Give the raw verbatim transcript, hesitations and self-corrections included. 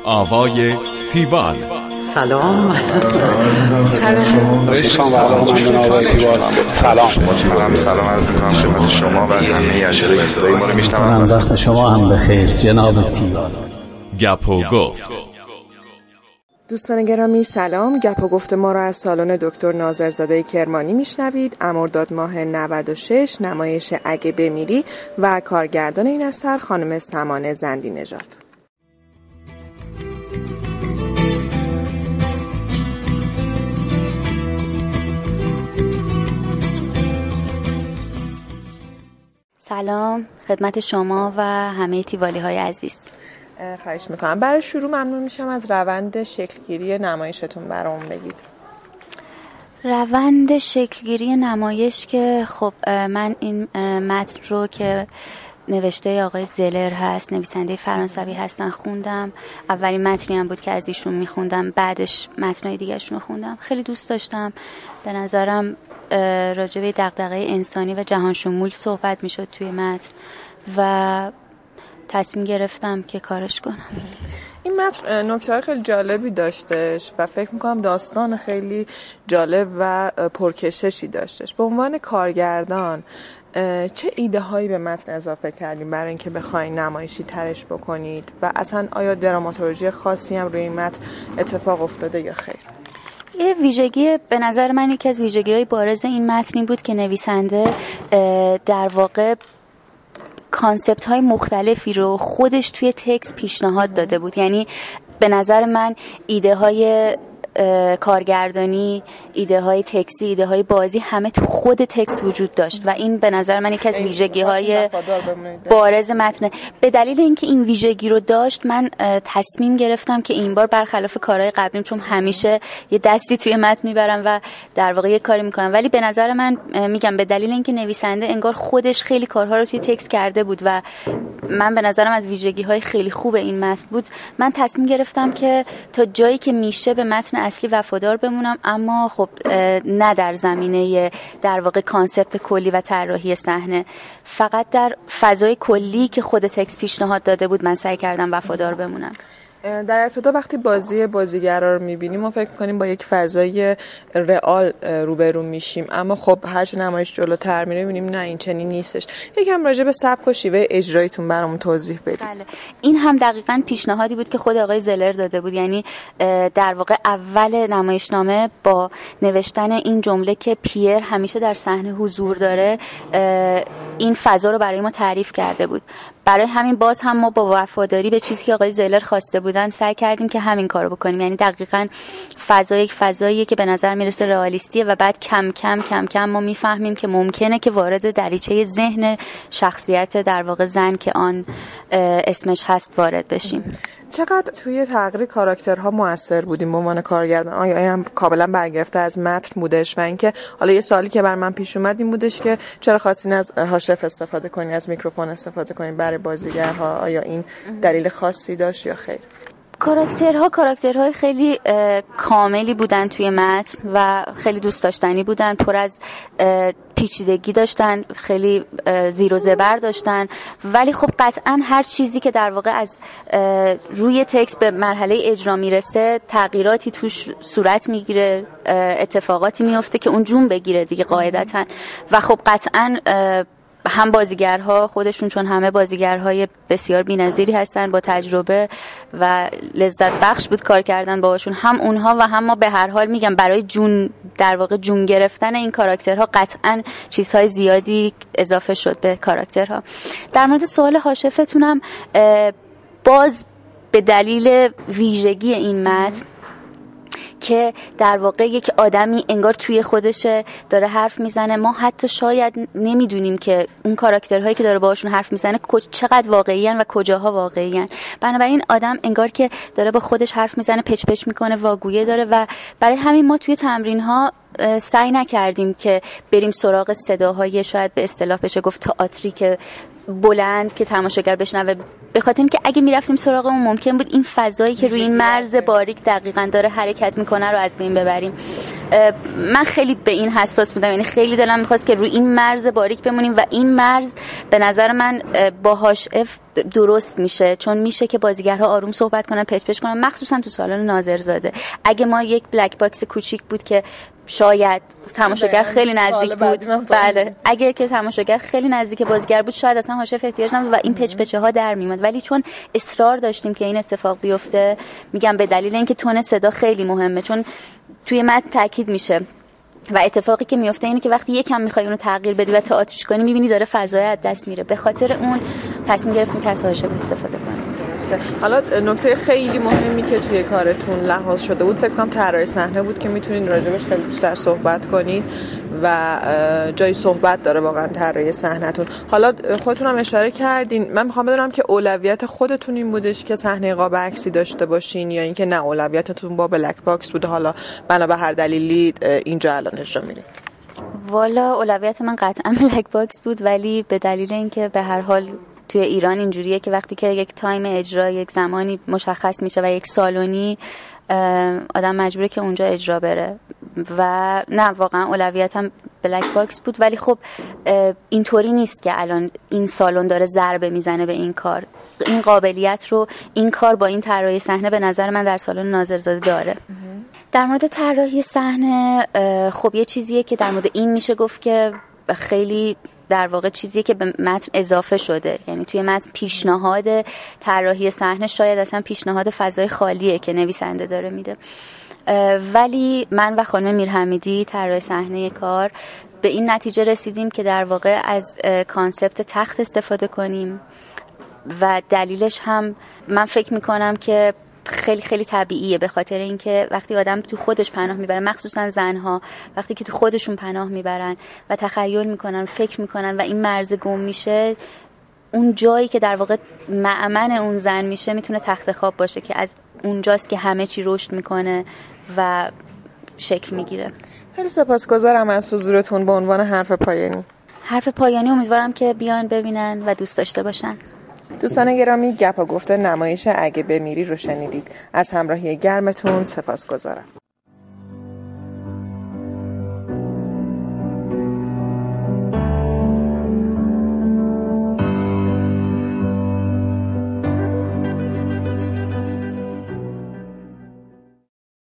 آوای تیوال. سلام. سلام. سلام. سلام. سلام. سلام عرض می‌کنم خدمت شما و همه اجرای صدای ما رو میشنوند. وقت شما هم بخیر جناب تیوال. گپ و گفت. دوستان گرامی سلام. گپ و گفت ما را از سالن دکتر ناظرزاده کرمانی میشنوید. مرداد ماه نود و شش، نمایش اگه بمیری و کارگردان این اثر خانم سمانه زندی نژاد. سلام خدمت شما و همه تیوالی های عزیز. خواهش میکنم. برای شروع ممنون میشم از روند شکلگیری نمایشتون برامون بگید. روند شکلگیری نمایش که خب من این متن رو که نوشته آقای زلر هست، نویسنده فرانسوی هستن، خوندم. اولین متنی هم بود که از ایشون میخوندم، بعدش متنای دیگه شون رو خوندم. خیلی دوست داشتم. به نظرم راجع به دغدغه انسانی و جهان شمول صحبت میشد توی متن و تصمیم گرفتم که کارش کنم. این متن نکته خیلی جالبی داشتش و فکر میکنم داستان خیلی جالب و پرکششی داشتش. به عنوان کارگردان چه ایده هایی به متن اضافه کردیم برای اینکه بخواید نمایشی ترش بکنید و اصلا آیا دراماتورژی خاصی هم روی این متن اتفاق افتاده یا خیر؟ یه ویژگی به نظر من یکی از ویژگی‌های بارز این متنی بود که نویسنده در واقع کانسپت های مختلفی رو خودش توی تکست پیشنهاد داده بود. یعنی به نظر من ایده های کارگردانی، ایده های تکسی، ایده های بازی همه تو خود تکست وجود داشت و این به نظر من یکی از ویژگی های بارز متن. به دلیل اینکه این ویژگی رو داشت من تصمیم گرفتم که این بار برخلاف کارهای قبلیم، چون همیشه یه دستی توی متن میبرم و در واقع یه کاری میکنم، ولی به نظر من میگم به دلیل اینکه نویسنده انگار خودش خیلی کارها رو توی تکست کرده بود و من به نظرم از ویژگی های خیلی خوب این متن بود، من تصمیم گرفتم که تا جایی که میشه به متن اصلی وفادار بمونم، اما خب نه در زمینه در واقع کانسپت کلی و طراحی صحنه، فقط در فضای کلی که خود تکست پیشنهاد داده بود من سعی کردم وفادار بمونم. در ابتدا وقتی بازی بازیگرا رو می‌بینیم ما فکر کنیم با یک فضای رئال روبرو میشیم، اما خب هر چه نمایش جلوتر میره می‌بینیم نه این چنین نیستش. یکم راجع به سبک و شیوه اجراییتون برامون توضیح بدید. بله. این هم دقیقاً پیشنهادی بود که خود آقای زلر داده بود. یعنی در واقع اول نمایشنامه با نوشتن این جمله که پیر همیشه در صحنه حضور داره این فضا رو برای ما تعریف کرده بود. برای همین باز هم ما با وفاداری به چیزی که آقای زلر خواسته بودن سعی کردیم که همین کارو بکنیم. یعنی دقیقاً فضا یک فضاییه که به نظر میرسه رئالیستیه و بعد کم کم کم کم ما میفهمیم که ممکنه که وارد دریچه ذهن شخصیت در واقع زن که آن اسمش هست وارد بشیم. چقدر توی تغییر کاراکترها موثر بودیم به عنوان کارگردان؟ آیا این هم کاملا برگرفته از متن بودش؟ و اینکه حالا یه سوالی که بر من پیش اومد این بودش که چرا خواستین از هاشف استفاده کنین، از میکروفون استفاده کنین برای بازیگرها؟ آیا این دلیل خاصی داشت یا خیر؟ کاراکترها کاراکترهای خیلی کاملی بودن توی متن و خیلی دوست داشتنی بودن، پر از پیچیدگی داشتن، خیلی زیر و زبر داشتن، ولی خب قطعا هر چیزی که در واقع از روی تکست به مرحله اجرا میرسه تغییراتی توش صورت میگیره، اتفاقاتی میفته که اون جون بگیره دیگه قاعدتا. و خب قطعا هم بازیگرها خودشون، چون همه بازیگرهای بسیار بی‌نظیری هستن با تجربه و لذت بخش بود کار کردن باهاشون، هم اونها و هم ما به هر حال میگم برای جون در واقع جون گرفتن این کاراکترها قطعاً چیزهای زیادی اضافه شد به کاراکترها. در مورد سوال هاشفتونم باز به دلیل ویژگی این متن که در واقع یک آدمی انگار توی خودشه داره حرف میزنه، ما حتی شاید نمیدونیم که اون کاراکترهایی که داره باهاشون حرف میزنه چقدر واقعیان و کجاها واقعیان. بنابراین آدم انگار که داره با خودش حرف میزنه، پچ پچ میکنه، واگویه داره و برای همین ما توی تمرین‌ها سعی نکردیم که بریم سراغ صداهای شاید به اصطلاح بشه گفت تئاتری که بلند که تماشاگر بشنوه، به خاطر اینکه اگه میرفتیم سراغ اون ممکن بود این فضایی که روی این مرز باریک دقیقاً داره حرکت میکنه رو از بین ببریم. من خیلی به این حساس بودم، یعنی خیلی دلم میخواست که روی این مرز باریک بمونیم و این مرز به نظر من با هاشف درست میشه، چون میشه که بازیگرها آروم صحبت کنن، پچ پچ کنن، مخصوصا تو سالن ناظرزاده. اگه ما یک بلک باکس کوچیک بود که شاید تماشاگر خیلی نزدیک بود، بله اگه که تماشاگر خیلی نزدیک بازیگر بود شاید اصلا حاشیه احتیاج نبود و این پچ پچه ها در میومد، ولی چون اصرار داشتیم که این اتفاق بیفته، میگم به دلیل اینکه تون صدا خیلی مهمه، چون توی متن تاکید میشه و اتفاقی که میفته اینه که وقتی یکم میخوای اونو تغییر بدی و تئاترش کنی میبینی داره فضای از دست میره. به خاطر اون تصمیم گرفتیم که از حاشیه استفاده کنیم. حالا نکته خیلی مهمی که توی کارتون لحاظ شده بود فکر کنم طراحی صحنه بود که میتونین راجبش خیلی بیشتر صحبت کنید و جای صحبت داره واقعا طراحی صحنه‌تون. حالا خودتون هم اشاره کردین، من میخوام بدونم که اولویت خودتون این بودش که صحنه قاب عکسی داشته باشین یا اینکه نه اولویتتون با بلک باکس بوده، حالا بنا به هر دلیلی اینجا الان اجرا می‌رین؟ والا اولویت من قطعا بلک باکس بود، ولی به دلیل اینکه به هر حال توی ایران اینجوریه که وقتی که یک تایم اجرا یک زمانی مشخص میشه و یک سالونی آدم مجبوره که اونجا اجرا بره و نه واقعا اولویتم بلک باکس بود. ولی خب اینطوری نیست که الان این سالن داره ضربه میزنه به این کار، این قابلیت رو این کار با این طراحی صحنه به نظر من در سالن ناظرزاده داره. در مورد طراحی صحنه خب یه چیزیه که در مورد این میشه گفت که خیلی در واقع چیزیه که به متن اضافه شده، یعنی توی متن پیشنهاد طراحی صحنه شاید اصلا پیشنهاد فضای خالیه که نویسنده داره میده، ولی من و خانم میرحمیدی طراح صحنه کار به این نتیجه رسیدیم که در واقع از کانسپت تخت استفاده کنیم و دلیلش هم من فکر میکنم که خیلی خیلی طبیعیه، به خاطر اینکه وقتی آدم تو خودش پناه میبره، مخصوصا زنها وقتی که تو خودشون پناه میبرن و تخیل میکنن، فکر میکنن و این مرز گم میشه، اون جایی که در واقع مأمن اون زن میشه میتونه تخت خواب باشه که از اونجاست که همه چی رشد میکنه و شکل میگیره. خیلی سپاسگزارم از حضورتون. به عنوان حرف پایانی حرف پایانی امیدوارم که بیان ببینن و دوست داشته باشن. دوستان گرامی، گپ و گفته نمایش اگه بمیری رو شنیدید. از همراهی گرمتون سپاسگزارم.